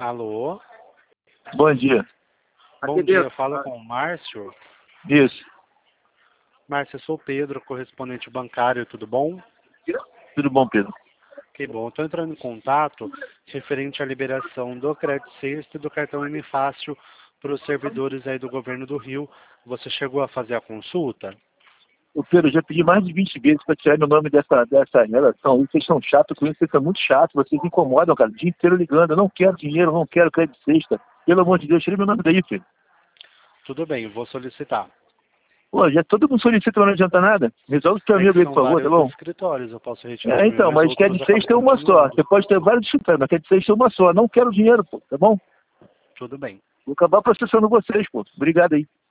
Alô? Bom dia. Bom dia, fala com o Márcio. Isso. Márcio, eu sou o Pedro, correspondente bancário, tudo bom? Tudo bom, Pedro? Que bom, estou entrando em contato referente à liberação do crédito sexto e do cartão M Fácil para os servidores aí do governo do Rio. Você chegou a fazer a consulta? O Pedro, eu já pedi mais de 20 vezes para tirar meu nome dessa relação. Vocês são chatos com isso, vocês são muito chatos, vocês incomodam, cara. O dia inteiro ligando, eu não quero dinheiro, eu não quero crédito sexta. Pelo amor de Deus, tira meu nome daí, filho. Tudo bem, vou solicitar. Pô, já todo mundo solicita, mas não adianta nada. Resolve o teu amigo aí, por favor, tá bom? Escritórios, eu posso retirar Então, mas crédito sexta é uma só. Você pode ter vários escritórios, mas crédito sexta é uma só. Não quero dinheiro, pô, tá bom? Tudo bem. Vou acabar processando vocês, pô. Obrigado aí.